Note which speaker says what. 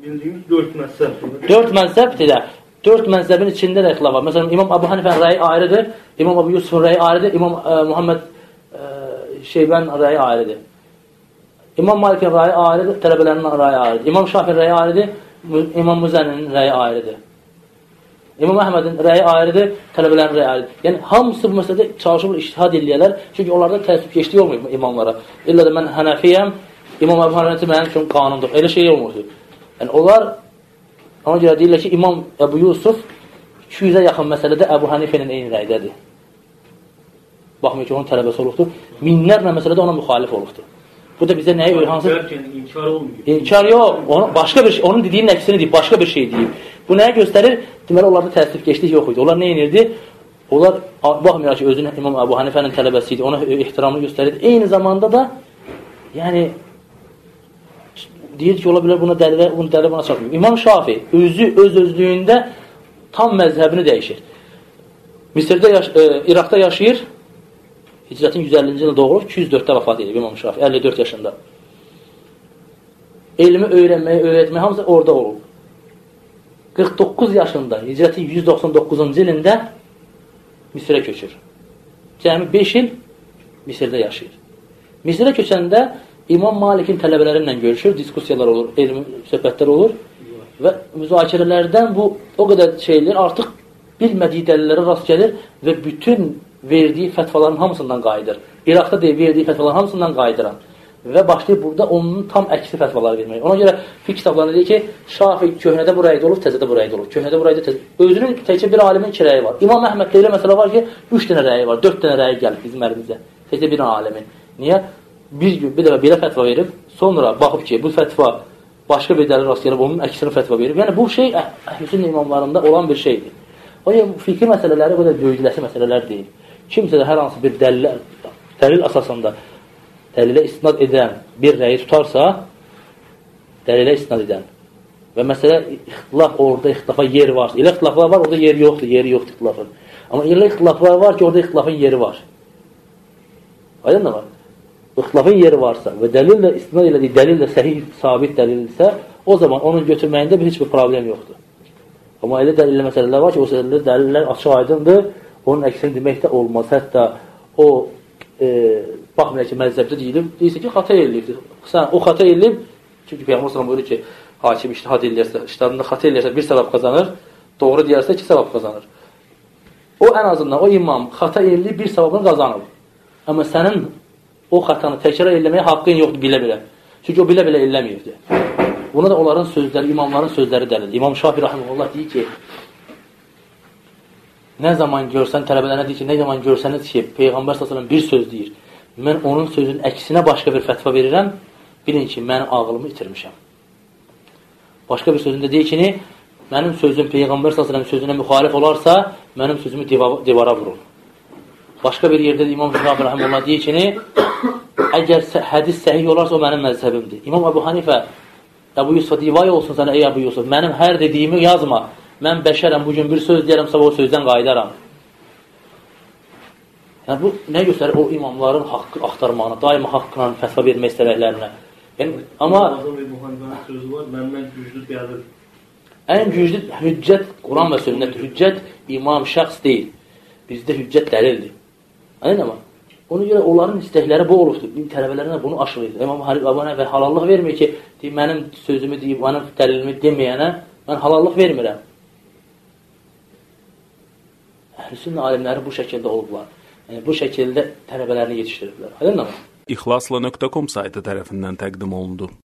Speaker 1: Bildiyimiz 4 məzhəb.
Speaker 2: 4 məzhəbdir də. 4 məzhəbin içində də ixtilaf var. Məsələn, İmam Əbu Hanifənin rəyi ayrıdır, İmam Əbu Yusufun rəyi ayrıdır, İmam Muhammed Şeybənin rəyi ayrıdır. İmam Malikin rəyi ayrıdır, tələbələrinin rəyi ayrıdır. İmam Şafinin rəyi ayrıdır, İmam Müzənninin rəyi ayrıdır. İmam Əhmədin rəyi ayrıdır, tələbələrin rəyi ayrıdır. Yəni, hamısı bu məsələdə çalışır, iştihad eləyərlər. Çünki onlarda təəssübkeşlik olmuyor imamlara. İlla da mən Hənəfiyəm, İmam Əbu Hanifə mənim üçün qanundur. Elə şey olmur. Yəni, onlar ona görə deyirlər ki, İmam Əbu Yusuf 200-ə yaxın məsələdə Əbu Hanifənin eyni rəydədir. Baxmayın ki, onun tələbəsi olubdur. Minlərlə məsələdə ona müxalif olubdur. Bu da bizə nəyə öyrə?
Speaker 1: İnkar olmuyor.
Speaker 2: İnkar yox. Başqa bir şey, onun dediyinin əksini deyib, başqa bir şey deyib. Bu nəyə göstərir? Deməli, onlarda təəssübkeşlik yox idi. Onlar nə edirdi? Onlar, baxmıyor ki, özünün İmam Əbu Hanifənin tələbəsi idi, ona ehtiramını göstərirdi. Eyni zamanda da, yəni, deyir ki, ola bilər buna dəlil buna çatmıyor. İmam Şafi öz-özlüyündə tam məzhəbini dəyişir. Misirdə, İraqda yaşayır, Hicrətin 150-ci ildə doğulur, 204-də vəfat edir İmam Şafi, 54 yaşında. Elmi öyrənməyi, öyrətməyi hamısı orada olur. 49 yaşında, Hicrətin 199-cu ilində Misirə köçür. Cəmi 5 il Misirdə yaşayır. Misirə köçəndə İmam Malikin tələbələri ilə görüşür, diskussiyalar olur, elmi söhbətlər olur və müzakirələrdən bu o qədər şeylər artıq bilmədiyi dəlillərə rast gəlir və bütün verdiyi fətvaların hamısından qayıdır. İraqda verdiyi fətvaların hamısından qayıdıram. Və başlayır burada onun tam əksi fətvaları vermək. Ona görə fiqh kitablarında deyir ki, Şafi köhnədə bu rəydə olub, təzədə bu rəydə olub. Köhnədə bu rəydə təzədə. Özünün təkcə bir alimin 2 rəyi var. İmam Əhməddə elə məsələ var ki, 3 dənə rəyi var, 4 dənə rəyi gəlib bizim əlimizə. Təkcə bir alimin. Niyə? Bir gün bir dəfə belə fətva verib, sonra baxıb ki, bu fətva başqa bir dəlil rast gəlib, onun əksini fətva verib. Yəni bu şey Əhl-i imamlarında olan bir şeydir. O yəni fiqhi məsələləri o qədər böyüdüləsi məsələlər deyil. Kimsə də hər hansı bir dəlil əsasında dəlilə istinad edən bir rəyi tutarsa, dəlilə istinad edən və məsələ ixtilaf orada ixtilafa yer varsa, elə ixtilaflar var, orada yer yoxdur, yeri yoxdur ixtilafın. Amma elə ixtilaflar var ki, orada ixtilafın yeri var. Aydın da var. İxtilafın yeri varsa və dəlillə istinad elədiyi dəlillə səhih, sabit dəlilsə, o zaman onun götürməyində heç bir problem yoxdur. Amma elə dəlillə məsələlər var ki, o dəlillər açıq aydındır, onun əksini demək də olmaz. Hətta o baxmayaq ki, məzhəbdə deyilsə ki, xata eləyibdir. Sən o xata eləyib, çünki Peyğəmbər sallallahu buyurur ki, hakim ictihad eləyərsə, ictihadında xata eləyərsə 1 savab qazanır, doğru deyərsə 2 savab qazanır. O ən azından o imam xata eləyib 1 savabını qazanır. Amma sənin o xatanı təkrar eləməyə haqqın yoxdur bilə-bilə. Çünki o bilə-bilə eləməyibdir. Buna da onların sözləri, imamların sözləri dəlildir. İmam Şafi rahimehullah deyir ki, nə zaman görsən, tələbələrə deyir ki, nə zaman görsəniz ki, Peyğəmbər sallallahu bir söz deyir, mən onun sözünün əksinə başqa bir fətva verirəm, bilin ki, mən ağlımı itirmişəm. Başqa bir sözündə deyir ki, mənim sözüm Peyğəmbər sallallahu sözünə müxalif olarsa, mənim sözümü divara vurur. Başqa bir yerdə də İmam Şafi rahimehullah deyir ki, əgər hədis səhih olarsa, o mənim məzhəbimdir. İmam Əbu Hanifə, Əbu Yusuf'a deyir, vay olsun sənə ey Əbu Yusuf, mənim hər dediyimi yazma. Mən bəşərəm, bugün bir söz deyərəm, sabah o sözdən qayıdaram. Yəni, bu nə göstərir? O imamların haqqı axtarmağına, daima haqqla fətva vermək istədiklərinə. Yəni, amma
Speaker 1: sözü var, məndən güclü gəlir.
Speaker 2: Ən güclü hüccət Quran və sünnətdir. Hüccət imam şəxs deyil. Bizdə hüccət dəlildir. Anladın mı? Ona görə onların istəkləri bu olubdur. Tələbələrinə bunu aşırıydı. İmam Əbu Hanifə halallıq vermir ki, mənim sözümü deyib, mənim dəlilimi deməyənə mən halallıq vermirəm. Əhl-i alimləri bu şəkildə olublar. Yəni, bu şəkildə tələbələrini yetişdiriblər. Aydın mı?
Speaker 3: İxlasla.com saytı tərəfindən təqdim olundu.